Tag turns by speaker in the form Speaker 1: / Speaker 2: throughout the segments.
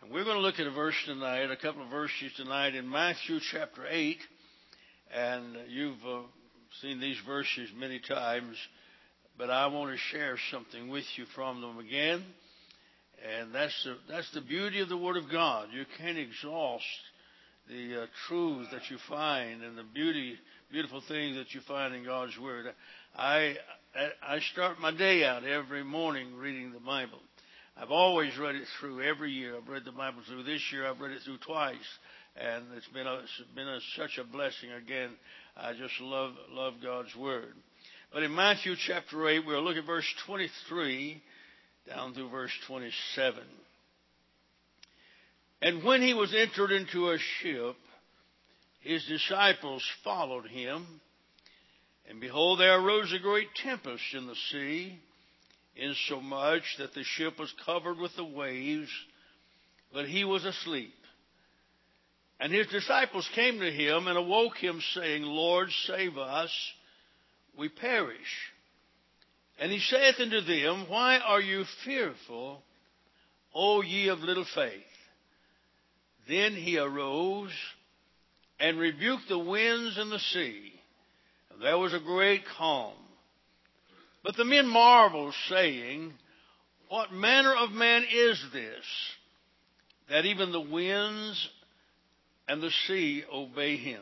Speaker 1: And we're going to look at a verse tonight, a couple of verses tonight in Matthew chapter 8. And you've seen these verses many times, but I want to share something with you from them again. And that's the beauty of the Word of God. You can't exhaust the truth that you find and the beautiful things that you find in God's Word. I start my day out every morning reading the Bible. I've always read it through every year. I've read the Bible through. This year I've read it through twice, and it's been such a blessing. Again, I just love God's Word. But in Matthew chapter 8, we'll look at verse 23 down through verse 27. And when he was entered into a ship, his disciples followed him. And behold, there arose a great tempest in the sea, insomuch that the ship was covered with the waves, but he was asleep. And his disciples came to him and awoke him, saying, Lord, save us, we perish. And he saith unto them, Why are you fearful, O ye of little faith? Then he arose and rebuked the winds and the sea, and there was a great calm. But the men marveled, saying, What manner of man is this, that even the winds and the sea obey him?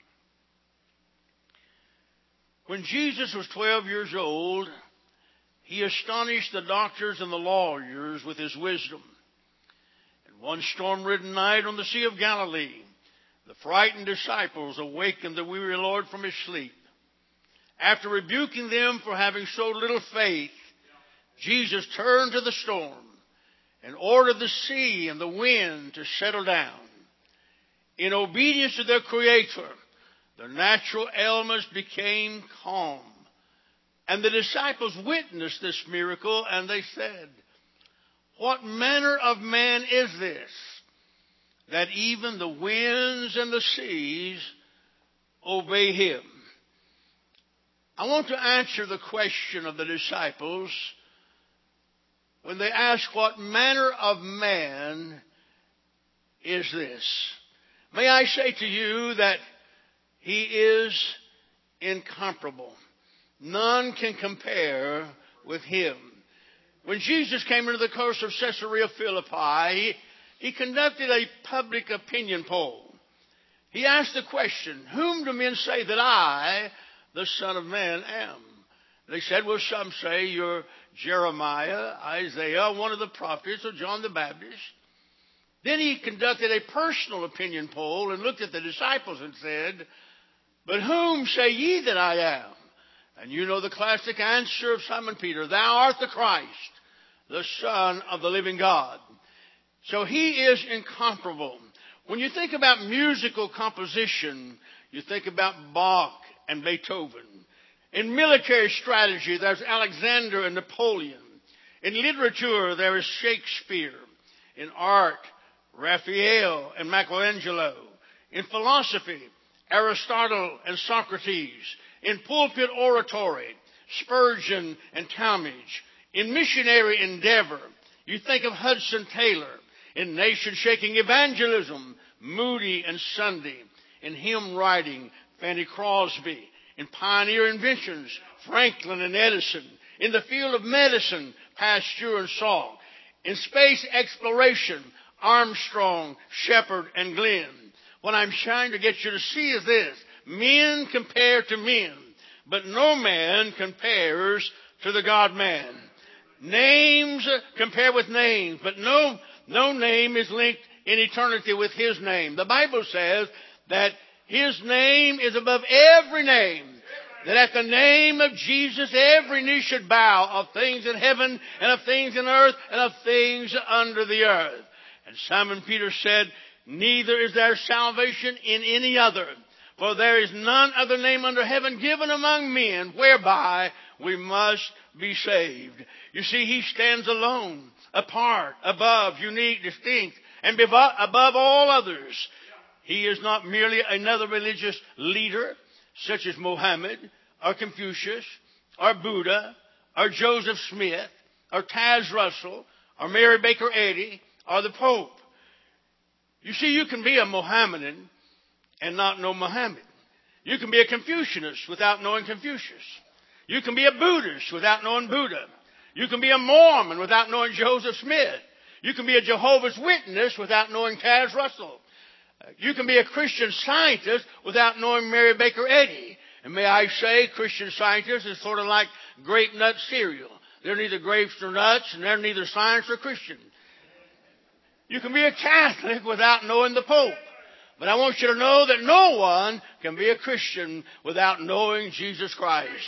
Speaker 1: When Jesus was 12 years old, he astonished the doctors and the lawyers with his wisdom. And one storm-ridden night on the Sea of Galilee, the frightened disciples awakened the weary Lord from his sleep. After rebuking them for having so little faith, Jesus turned to the storm and ordered the sea and the wind to settle down. In obedience to their Creator, the natural elements became calm. And the disciples witnessed this miracle, and they said, What manner of man is this, that even the winds and the seas obey him? I want to answer the question of the disciples when they ask, What manner of man is this? May I say to you that he is incomparable. None can compare with him. When Jesus came into the coast of Caesarea Philippi, he conducted a public opinion poll. He asked the question, Whom do men say that I, the Son of Man, am? They said, Well, some say you're Jeremiah, Isaiah, one of the prophets, or John the Baptist. Then he conducted a personal opinion poll and looked at the disciples and said, But whom say ye that I am? And you know the classic answer of Simon Peter, Thou art the Christ, the Son of the living God. So he is incomparable. When you think about musical composition, you think about Bach and Beethoven. In military strategy, there's Alexander and Napoleon. In literature, there is Shakespeare. In art, Raphael and Michelangelo. In philosophy, Aristotle and Socrates. In pulpit oratory, Spurgeon and Talmage. In missionary endeavor, you think of Hudson Taylor. In nation-shaking evangelism, Moody and Sunday. In hymn writing, Fanny Crosby. In pioneer inventions, Franklin and Edison. In the field of medicine, Pasteur and Salk. In space exploration, Armstrong, Shepard, and Glenn. What I'm trying to get you to see is this. Men compare to men, but no man compares to the God-man. Names compare with names, but no name is linked in eternity with his name. The Bible says that his name is above every name. That at the name of Jesus, every knee should bow, of things in heaven and of things in earth and of things under the earth. And Simon Peter said, Neither is there salvation in any other, for there is none other name under heaven given among men whereby we must be saved. You see, he stands alone, apart, above, unique, distinct, and above all others. He is not merely another religious leader, such as Mohammed, or Confucius, or Buddha, or Joseph Smith, or Taz Russell, or Mary Baker Eddy, or the Pope. You see, you can be a Mohammedan and not know Muhammad. You can be a Confucianist without knowing Confucius. You can be a Buddhist without knowing Buddha. You can be a Mormon without knowing Joseph Smith. You can be a Jehovah's Witness without knowing Taz Russell. You can be a Christian Scientist without knowing Mary Baker Eddy. And may I say, Christian Scientist is sort of like grape nut cereal. They're neither grapes nor nuts, and they're neither science or Christian. You can be a Catholic without knowing the Pope. But I want you to know that no one can be a Christian without knowing Jesus Christ.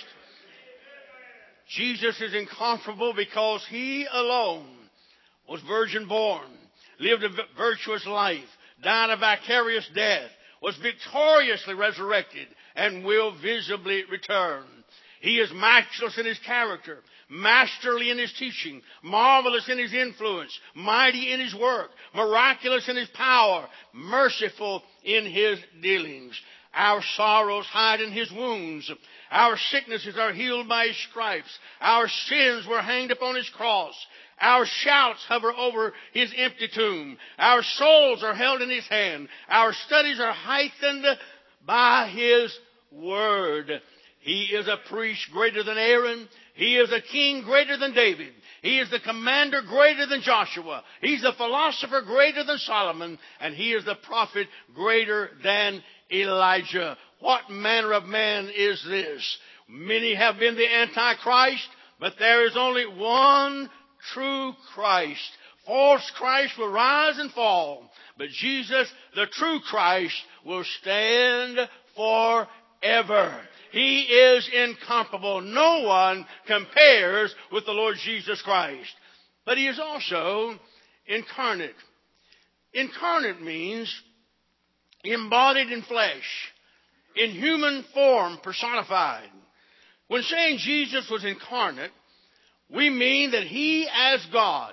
Speaker 1: Jesus is incomparable because He alone was virgin born, lived a virtuous life, died a vicarious death, was victoriously resurrected, and will visibly return. He is matchless in His character, masterly in His teaching, marvelous in His influence, mighty in His work, miraculous in His power, merciful in His dealings. Our sorrows hide in His wounds. Our sicknesses are healed by His stripes. Our sins were hanged upon His cross. Our shouts hover over His empty tomb. Our souls are held in His hand. Our studies are heightened by His word. He is a priest greater than Aaron. He is a king greater than David. He is the commander greater than Joshua. He's the philosopher greater than Solomon. And He is the prophet greater than Elijah. What manner of man is this? Many have been the Antichrist, but there is only one true Christ. False Christ will rise and fall, but Jesus, the true Christ, will stand forever. He is incomparable. No one compares with the Lord Jesus Christ. But He is also incarnate. Incarnate means embodied in flesh, in human form personified. When saying Jesus was incarnate, we mean that He, as God,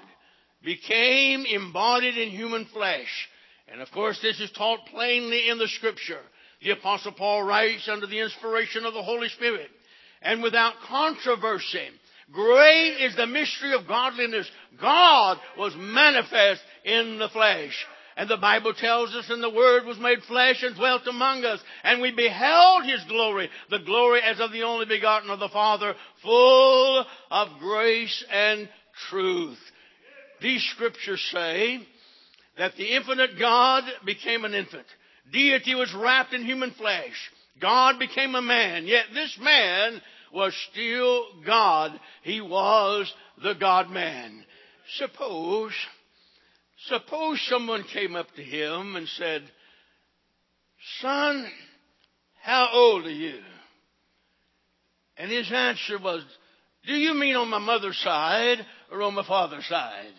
Speaker 1: became embodied in human flesh. And of course, this is taught plainly in the Scripture. The Apostle Paul writes under the inspiration of the Holy Spirit, and without controversy, great is the mystery of godliness. God was manifest in the flesh. And the Bible tells us, and the Word was made flesh and dwelt among us. And we beheld His glory, the glory as of the only begotten of the Father, full of grace and truth. These Scriptures say that the infinite God became an infant. Deity was wrapped in human flesh. God became a man. Yet this man was still God. He was the God-man. Suppose someone came up to him and said, "Son, how old are you?" And his answer was, "Do you mean on my mother's side or on my father's side?"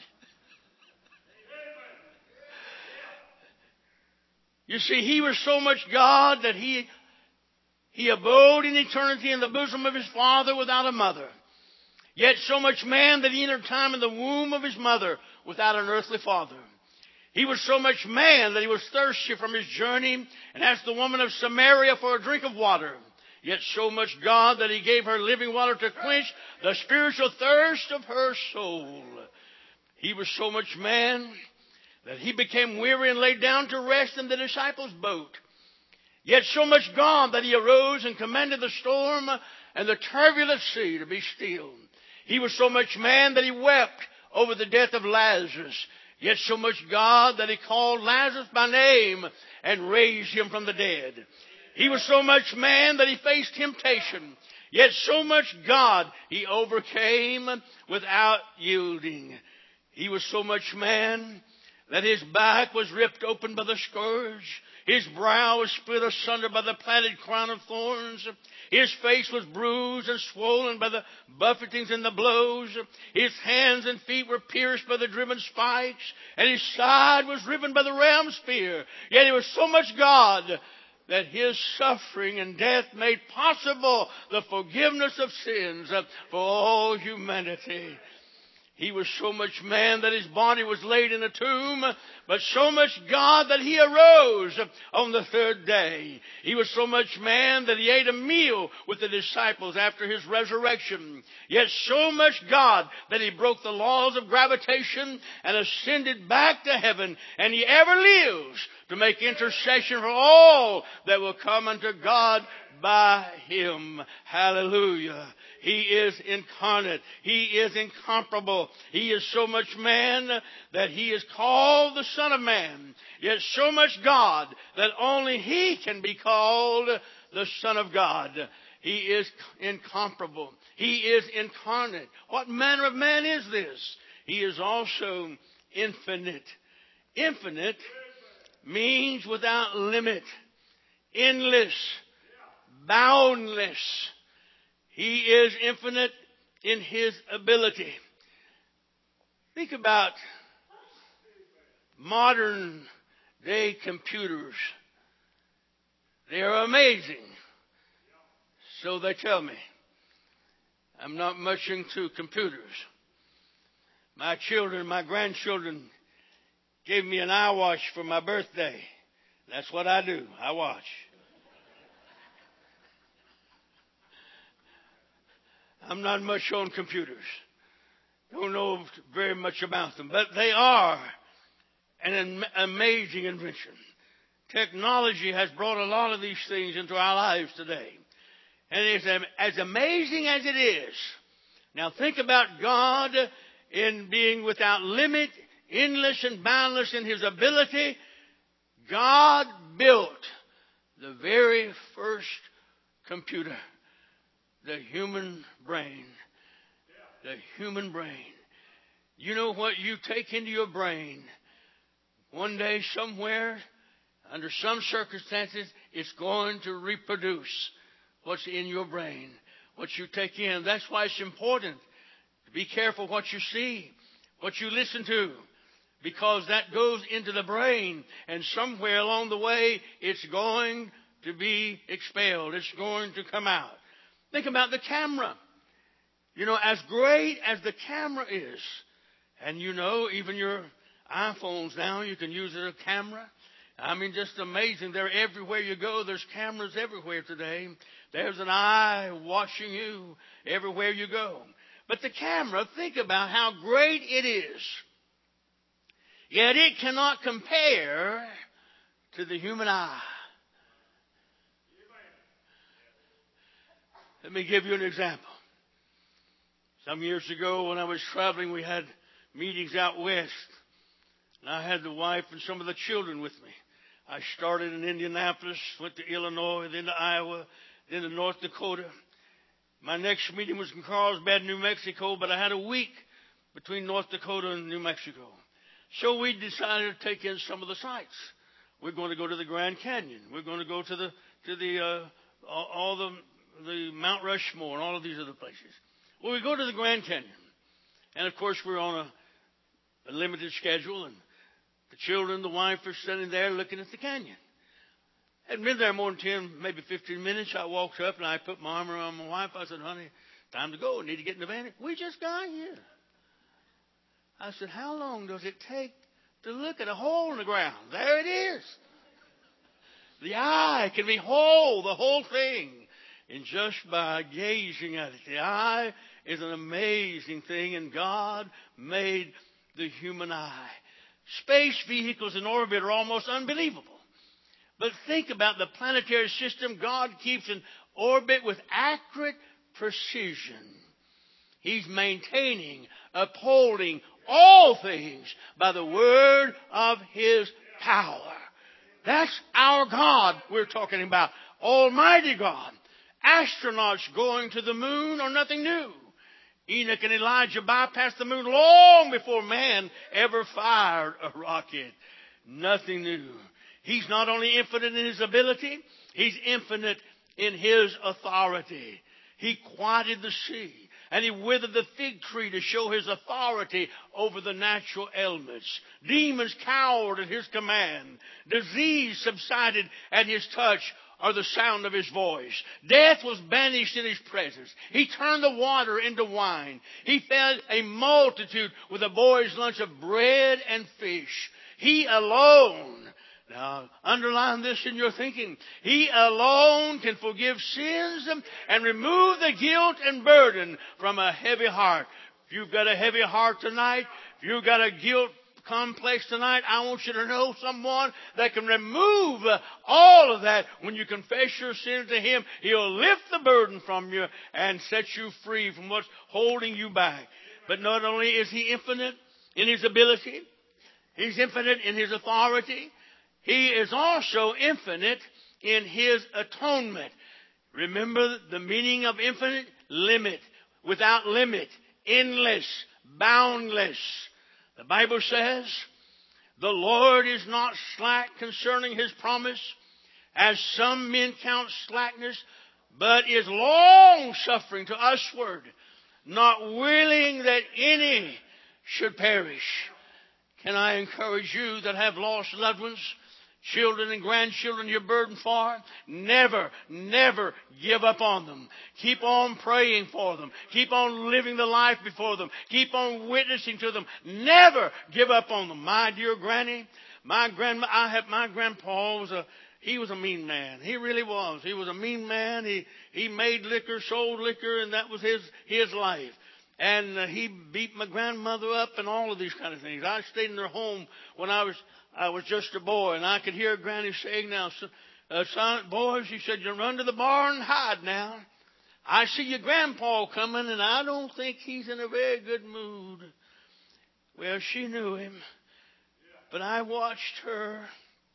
Speaker 1: You see, He was so much God that He abode in eternity in the bosom of His Father without a mother. Yet so much man that He entered time in the womb of His mother without an earthly father. He was so much man that He was thirsty from His journey and asked the woman of Samaria for a drink of water. Yet so much God that He gave her living water to quench the spiritual thirst of her soul. He was so much man that He became weary and laid down to rest in the disciples' boat. Yet so much God that He arose and commanded the storm and the turbulent sea to be still. He was so much man that He wept over the death of Lazarus. Yet so much God that He called Lazarus by name and raised him from the dead. He was so much man that He faced temptation. Yet so much God He overcame without yielding. He was so much man that His back was ripped open by the scourge. His brow was split asunder by the plaited crown of thorns. His face was bruised and swollen by the buffetings and the blows. His hands and feet were pierced by the driven spikes. And His side was riven by the ram's spear. Yet He was so much God that His suffering and death made possible the forgiveness of sins for all humanity. He was so much man that his body was laid in a tomb, but so much God that he arose on the third day. He was so much man that he ate a meal with the disciples after his resurrection. Yet so much God that he broke the laws of gravitation and ascended back to heaven. And he ever lives to make intercession for all that will come unto God by him. Hallelujah. He is incarnate. He is incomparable. He is so much man that he is called the Son of Man. Yet so much God that only he can be called the Son of God. He is incomparable. He is incarnate. What manner of man is this? He is also infinite. Infinite means without limit, endless, boundless. He is infinite in his ability. Think about modern day computers. They are amazing. So they tell me. I'm not much into computers. My children, my grandchildren gave me an iWatch for my birthday. That's what I do. I watch. I'm not much on computers. Don't know very much about them. But they are an amazing invention. Technology has brought a lot of these things into our lives today. And it's as amazing as it is. Now think about God in being without limit, endless and boundless in his ability. God built the very first computer. The human brain. The human brain. You know what you take into your brain? One day, somewhere, under some circumstances, it's going to reproduce what's in your brain, what you take in. That's why it's important to be careful what you see, what you listen to, because that goes into the brain, and somewhere along the way, it's going to be expelled. It's going to come out. Think about the camera. You know, as great as the camera is, and you know, even your iPhones now, you can use it as a camera. I mean, just amazing. They're everywhere you go. There's cameras everywhere today. There's an eye watching you everywhere you go. But the camera, think about how great it is. Yet it cannot compare to the human eye. Let me give you an example. Some years ago when I was traveling, we had meetings out west. And I had the wife and some of the children with me. I started in Indianapolis, went to Illinois, then to Iowa, then to North Dakota. My next meeting was in Carlsbad, New Mexico, but I had a week between North Dakota and New Mexico. So we decided to take in some of the sights. We're going to go to the Grand Canyon. We're going to go to all the Mount Rushmore and all of these other places. Well, we go to the Grand Canyon. And, of course, we're on a limited schedule. And the children, the wife are sitting there looking at the canyon. Hadn't been there more than 10, maybe 15 minutes. I walked up and I put my arm around my wife. I said, honey, time to go. I need to get in the van. We just got here. I said, how long does it take to look at a hole in the ground? There it is. The eye can behold the whole thing. And just by gazing at it, the eye is an amazing thing, and God made the human eye. Space vehicles in orbit are almost unbelievable. But think about the planetary system God keeps in orbit with accurate precision. He's maintaining, upholding all things by the word of his power. That's our God we're talking about. Almighty God. Astronauts going to the moon are nothing new. Enoch and Elijah bypassed the moon long before man ever fired a rocket. Nothing new. He's not only infinite in his ability, he's infinite in his authority. He quieted the sea, and he withered the fig tree to show his authority over the natural elements. Demons cowered at his command. Disease subsided at his touch. or the sound of his voice. Death was banished in his presence. He turned the water into wine. He fed a multitude with a boy's lunch of bread and fish. He alone, now underline this in your thinking, He alone can forgive sins and remove the guilt and burden from a heavy heart. If you've got a heavy heart tonight, if you've got a guilt complex tonight, I want you to know someone that can remove all of that. When you confess your sins to Him, He'll lift the burden from you and set you free from what's holding you back. But not only is He infinite in His ability, He's infinite in His authority, He is also infinite in His atonement. Remember the meaning of infinite? Limit. Without limit. Endless. Boundless. The Bible says, the Lord is not slack concerning His promise, as some men count slackness, but is long-suffering to usward, not willing that any should perish. Can I encourage you that have lost loved ones, children and grandchildren you're burdened for? Never, never give up on them. Keep on praying for them. Keep on living the life before them. Keep on witnessing to them. Never give up on them. My dear granny, my grandpa was a mean man. He really was. He was a mean man. He made liquor, sold liquor, and that was his life. And he beat my grandmother up and all of these kind of things. I stayed in their home when I was just a boy, and I could hear Granny saying now, son, boys, she said, you run to the barn and hide now. I see your grandpa coming, and I don't think he's in a very good mood. Well, she knew him, but I watched her.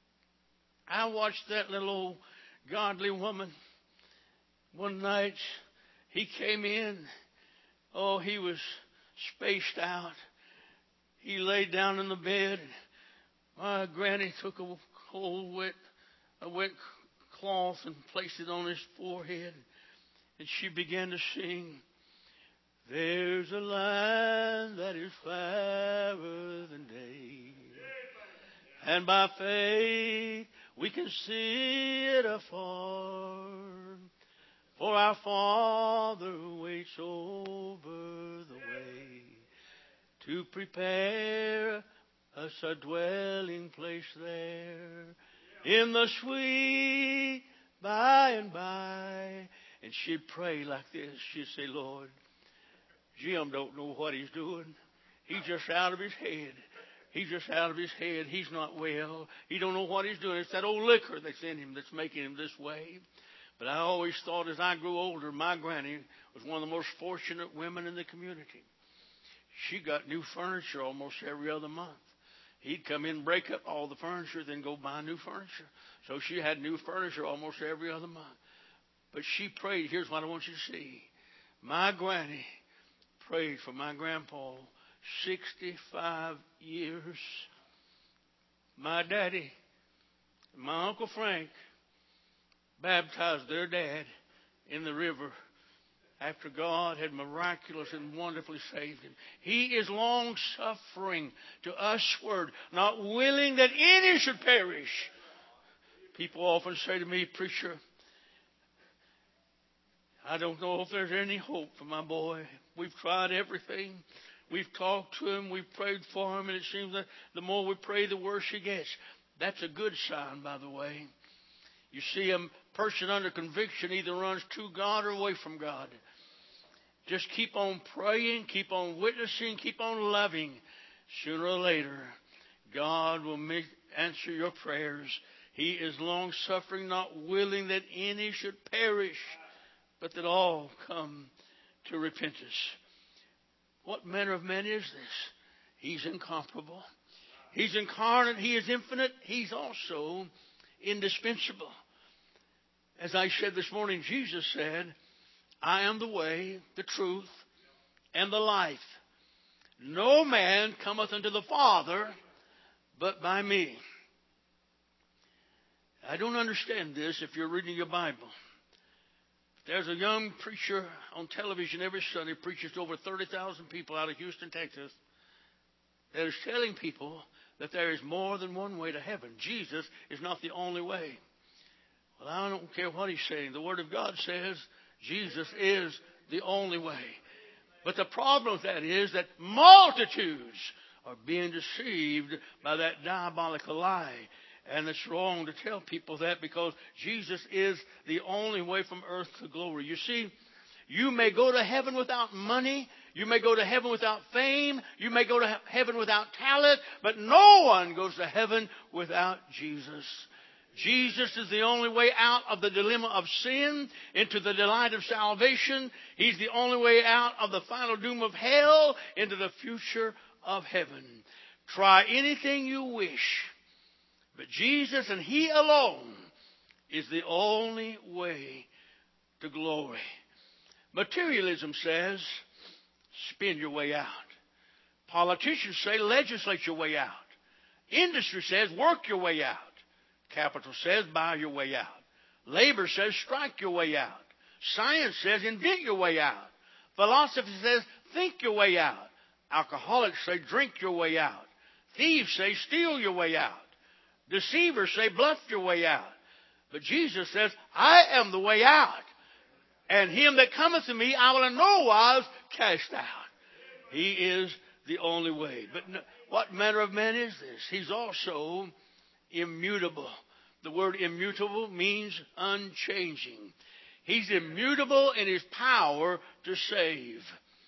Speaker 1: I watched that little old godly woman. One night, he came in. Oh, he was spaced out. He laid down in the bed. My granny took a cold, wet cloth and placed it on his forehead. And she began to sing, there's a land that is fairer than day, and by faith we can see it afar. For our Father waits over the way to prepare us a dwelling place there in the sweet by and by. And she'd pray like this. She'd say, Lord, Jim don't know what he's doing. He's just out of his head. He's just out of his head. He's not well. He don't know what he's doing. It's that old liquor that's in him that's making him this way. But I always thought as I grew older, my granny was one of the most fortunate women in the community. She got new furniture almost every other month. He'd come in, break up all the furniture, then go buy new furniture. So she had new furniture almost every other month. But she prayed. Here's what I want you to see. My granny prayed for my grandpa 65 years. My daddy, my Uncle Frank, baptized their dad in the river after God had miraculously and wonderfully saved him. He is long-suffering to usward, not willing that any should perish. People often say to me, preacher, I don't know if there's any hope for my boy. We've tried everything. We've talked to him. We've prayed for him. And it seems that the more we pray, the worse he gets. That's a good sign, by the way. You see, a person under conviction either runs to God or away from God. Just keep on praying, keep on witnessing, keep on loving. Sooner or later, God will answer your prayers. He is long-suffering, not willing that any should perish, but that all come to repentance. What manner of man is this? He's incomparable. He's incarnate. He is infinite. He's also indispensable. As I said this morning, Jesus said, I am the way, the truth, and the life. No man cometh unto the Father but by me. I don't understand this if you're reading your Bible. There's a young preacher on television every Sunday, preaches to over 30,000 people out of Houston, Texas, that is telling people that there is more than one way to heaven. Jesus is not the only way. Well, I don't care what he's saying. The Word of God says Jesus is the only way. But the problem with that is that multitudes are being deceived by that diabolical lie. And it's wrong to tell people that, because Jesus is the only way from earth to glory. You see, you may go to heaven without money. You may go to heaven without fame. You may go to heaven without talent. But no one goes to heaven without Jesus. Jesus is the only way out of the dilemma of sin into the delight of salvation. He's the only way out of the final doom of hell into the future of heaven. Try anything you wish, but Jesus and He alone is the only way to glory. Materialism says, spend your way out. Politicians say, legislate your way out. Industry says, work your way out. Capital says, buy your way out. Labor says, strike your way out. Science says, invent your way out. Philosophy says, think your way out. Alcoholics say, drink your way out. Thieves say, steal your way out. Deceivers say, bluff your way out. But Jesus says, I am the way out. And him that cometh to me, I will in no wise cast out. He is the only way. But what manner of man is this? He's also immutable. The word immutable means unchanging. He's immutable in his power to save.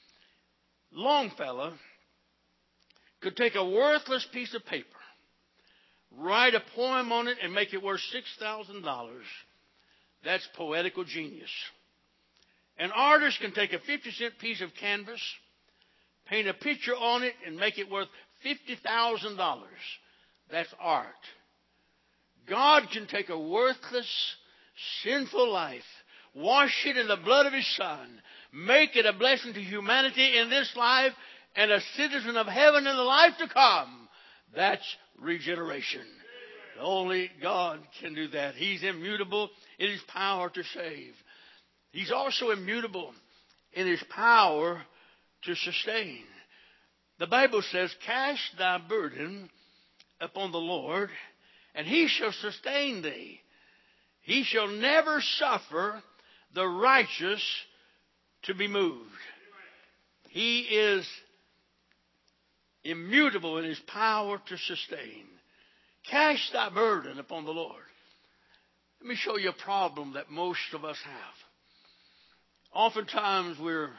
Speaker 1: Longfellow could take a worthless piece of paper, write a poem on it, and make it worth $6,000. That's poetical genius. An artist can take a 50-cent piece of canvas, paint a picture on it, and make it worth $50,000. That's art. God can take a worthless, sinful life, wash it in the blood of His Son, make it a blessing to humanity in this life, and a citizen of heaven in the life to come. That's regeneration. Only God can do that. He's immutable in His power to save. He's also immutable in His power to sustain. The Bible says, cast thy burden upon the Lord, and He shall sustain thee. He shall never suffer the righteous to be moved. He is immutable in His power to sustain. Cast thy burden upon the Lord. Let me show you a problem that most of us have. Oftentimes we're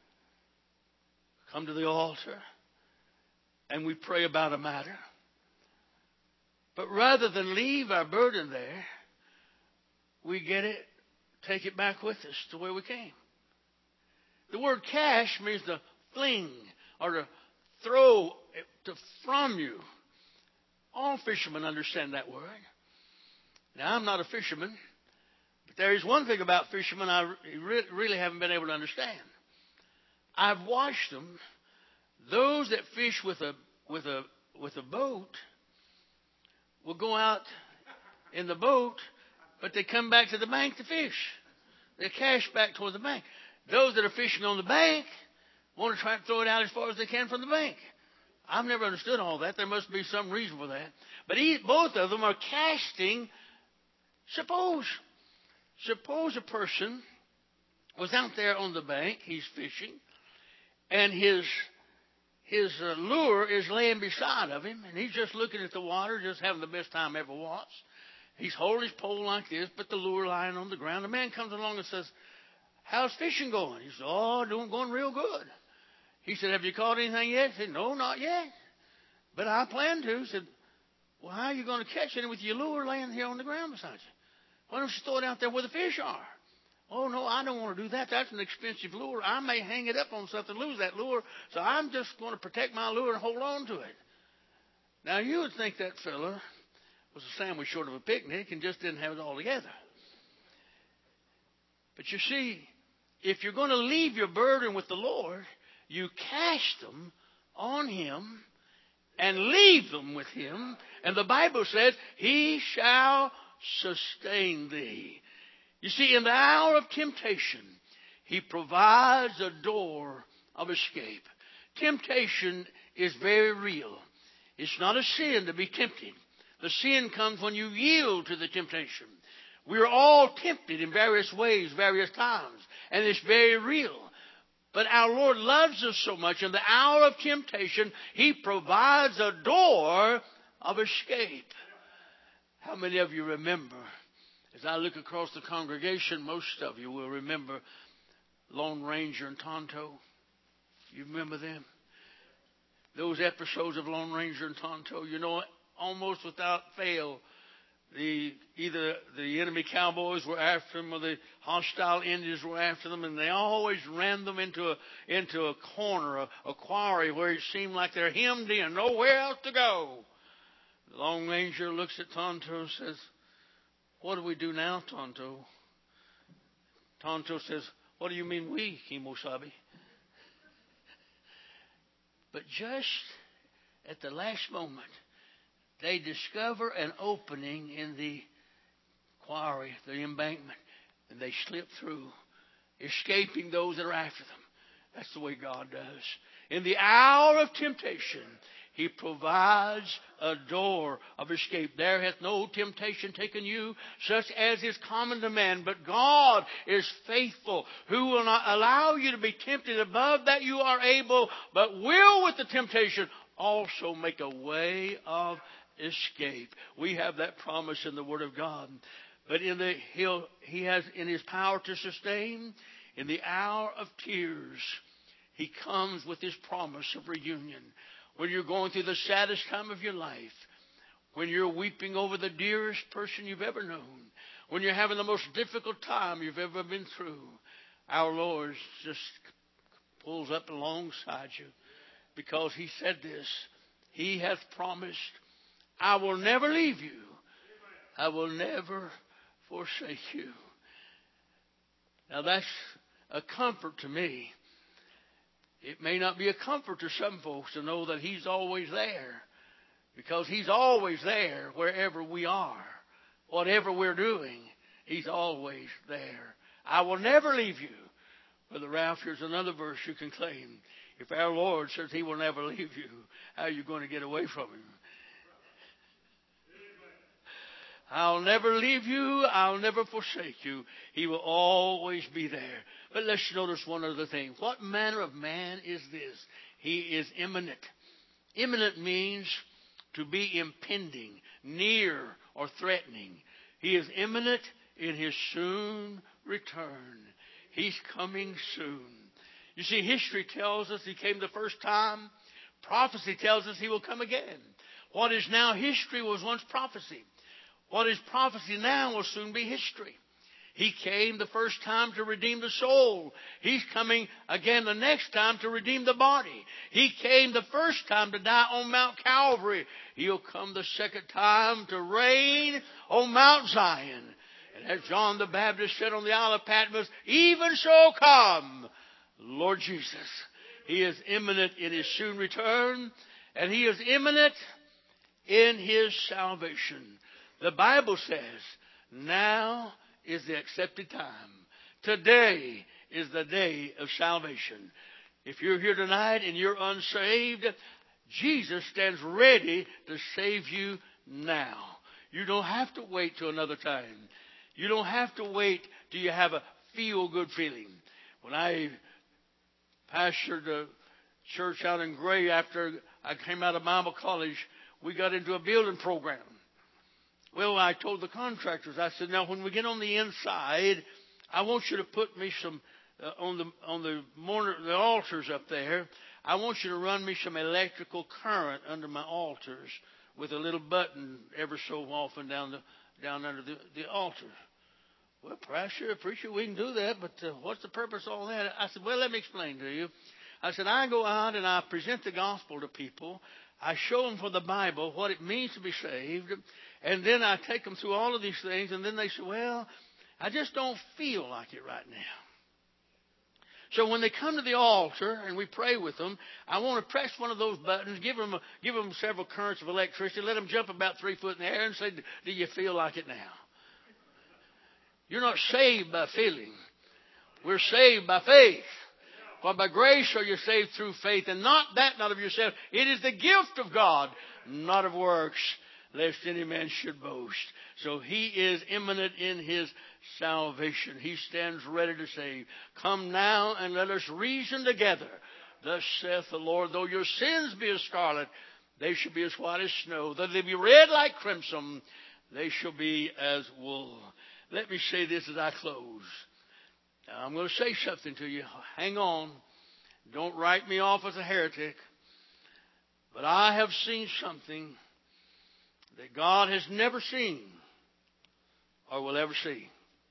Speaker 1: come to the altar and we pray about a matter. But rather than leave our burden there, we take it back with us to where we came. The word cast means to fling or to throw from you. All fishermen understand that word. Now, I'm not a fisherman, but there is one thing about fishermen I really haven't been able to understand. I've watched them. Those that fish with a boat will go out in the boat, but they come back to the bank to fish. They cast back toward the bank. Those that are fishing on the bank want to try to throw it out as far as they can from the bank. I've never understood all that. There must be some reason for that. But both of them are casting. Suppose a person was out there on the bank. He's fishing, and his lure is laying beside of him, and he's just looking at the water, just having the best time ever was. He's holding his pole like this, but the lure lying on the ground. The man comes along and says, "How's fishing going?" He said, "Oh, going real good." He said, "Have you caught anything yet?" He said, "No, not yet. But I plan to." He said, "Well, how are you going to catch it with your lure laying here on the ground beside you? Why don't you throw it out there where the fish are?" "Oh, no, I don't want to do that. That's an expensive lure. I may hang it up on something, lose that lure. So I'm just going to protect my lure and hold on to it." Now, you would think that fella was a sandwich short of a picnic and just didn't have it all together. But you see, if you're going to leave your burden with the Lord, you cast them on Him and leave them with Him. And the Bible says, He shall sustain thee. You see, in the hour of temptation, He provides a door of escape. Temptation is very real. It's not a sin to be tempted. The sin comes when you yield to the temptation. We are all tempted in various ways, various times. And it's very real. But our Lord loves us so much. In the hour of temptation, He provides a door of escape. How many of you remember? As I look across the congregation, most of you will remember Lone Ranger and Tonto. You remember them? Those episodes of Lone Ranger and Tonto, you know, almost without fail, either the enemy cowboys were after them or the hostile Indians were after them, and they always ran them into a corner, a quarry where it seemed like they're hemmed in, nowhere else to go. The Lone Ranger looks at Tonto and says, "What do we do now, Tonto?" Tonto says, "What do you mean we, Kimosabe?" But just at the last moment, they discover an opening in the quarry, the embankment, and they slip through, escaping those that are after them. That's the way God does. In the hour of temptation, He provides a door of escape. There hath no temptation taken you, such as is common to man. But God is faithful, who will not allow you to be tempted above that you are able, but will with the temptation also make a way of escape. We have that promise in the Word of God. But He has in His power to sustain, in the hour of tears, He comes with His promise of reunion. When you're going through the saddest time of your life, when you're weeping over the dearest person you've ever known, when you're having the most difficult time you've ever been through, our Lord just pulls up alongside you, because He said this: He hath promised, I will never leave you. I will never forsake you. Now that's a comfort to me. It may not be a comfort to some folks to know that He's always there, because He's always there wherever we are. Whatever we're doing, He's always there. I will never leave you. Brother Ralph, here's another verse you can claim. If our Lord says He will never leave you, how are you going to get away from Him? I'll never leave you. I'll never forsake you. He will always be there. But let's notice one other thing. What manner of man is this? He is imminent. Imminent means to be impending, near, or threatening. He is imminent in His soon return. He's coming soon. You see, history tells us He came the first time. Prophecy tells us He will come again. What is now history was once prophecy. What is prophecy now will soon be history. He came the first time to redeem the soul. He's coming again the next time to redeem the body. He came the first time to die on Mount Calvary. He'll come the second time to reign on Mount Zion. And as John the Baptist said on the Isle of Patmos, even so come, Lord Jesus. He is imminent in His soon return, and He is imminent in His salvation. The Bible says, now is the accepted time. Today is the day of salvation. If you're here tonight and you're unsaved, Jesus stands ready to save you now. You don't have to wait till another time. You don't have to wait till you have a feel-good feeling. When I pastored a church out in Gray after I came out of Bible college, we got into a building program. Well, I told the contractors, I said, now when we get on the inside, I want you to put me some, on the altars up there, I want you to run me some electrical current under my altars with a little button ever so often down under the altar. Well, preacher, we can do that, but what's the purpose of all that? I said, well, let me explain to you. I said, I go out and I present the gospel to people. I show them from the Bible what it means to be saved. And then I take them through all of these things. And then they say, well, I just don't feel like it right now. So when they come to the altar and we pray with them, I want to press one of those buttons, give them several currents of electricity, let them jump about 3 foot in the air and say, do you feel like it now? You're not saved by feeling. We're saved by faith. For by grace are you saved through faith, and not of yourself. It is the gift of God, not of works, lest any man should boast. So he is imminent in his salvation. He stands ready to save. Come now and let us reason together. Thus saith the Lord, though your sins be as scarlet, they shall be as white as snow. Though they be red like crimson, they shall be as wool. Let me say this as I close. Now, I'm going to say something to you. Hang on. Don't write me off as a heretic. But I have seen something that God has never seen or will ever see.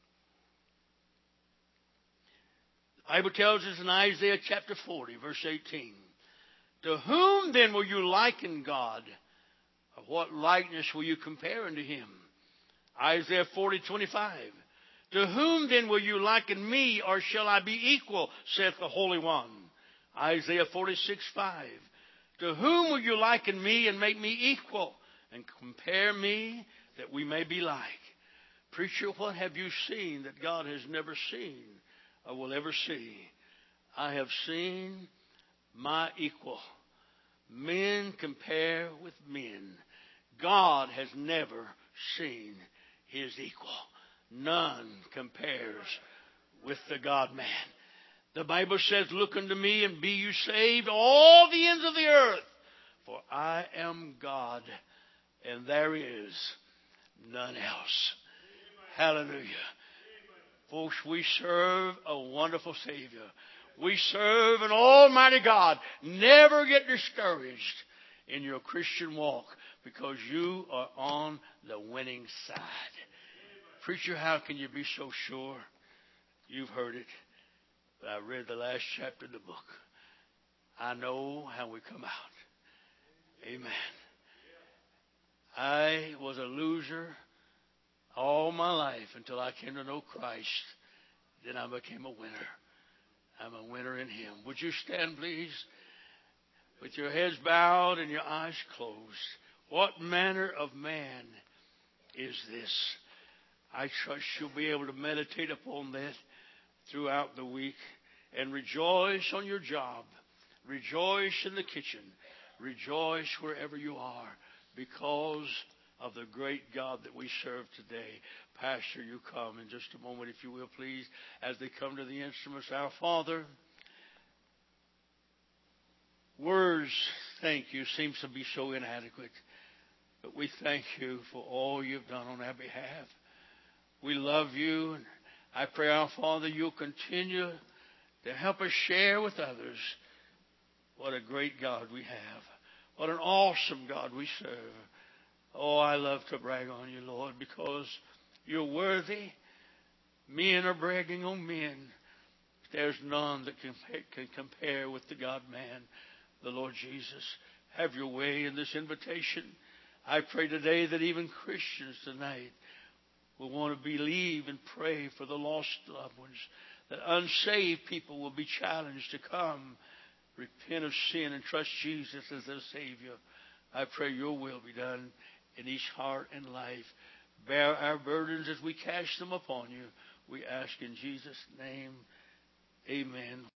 Speaker 1: The Bible tells us in Isaiah chapter 40, verse 18, to whom then will you liken God? Or what likeness will you compare unto him? Isaiah 40:25. To whom then will you liken me, or shall I be equal, saith the Holy One? Isaiah 46:5. To whom will you liken me and make me equal, and compare me that we may be like? Preacher, what have you seen that God has never seen or will ever see? I have seen my equal. Men compare with men. God has never seen his equal. None compares with the God-man. The Bible says, look unto me and be you saved, all the ends of the earth. For I am God, and there is none else. Hallelujah. Folks, we serve a wonderful Savior. We serve an almighty God. Never get discouraged in your Christian walk, because you are on the winning side. Preacher, how can you be so sure? You've heard it. But I read the last chapter of the book. I know how we come out. Amen. I was a loser all my life until I came to know Christ. Then I became a winner. I'm a winner in him. Would you stand, please? With your heads bowed and your eyes closed. What manner of man is this? I trust you'll be able to meditate upon that throughout the week and rejoice on your job. Rejoice in the kitchen. Rejoice wherever you are because of the great God that we serve today. Pastor, you come in just a moment, if you will, please, as they come to the instruments. Our Father, words, thank you, seems to be so inadequate. But we thank you for all you've done on our behalf. We love you. And I pray, our Father, you'll continue to help us share with others what a great God we have. What an awesome God we serve. Oh, I love to brag on you, Lord, because you're worthy. Men are bragging on men. There's none that can compare with the God-man, the Lord Jesus. Have your way in this invitation. I pray today that even Christians tonight will want to believe and pray for the lost loved ones, that unsaved people will be challenged to come, repent of sin, and trust Jesus as their Savior. I pray your will be done in each heart and life. Bear our burdens as we cast them upon you. We ask in Jesus' name, amen.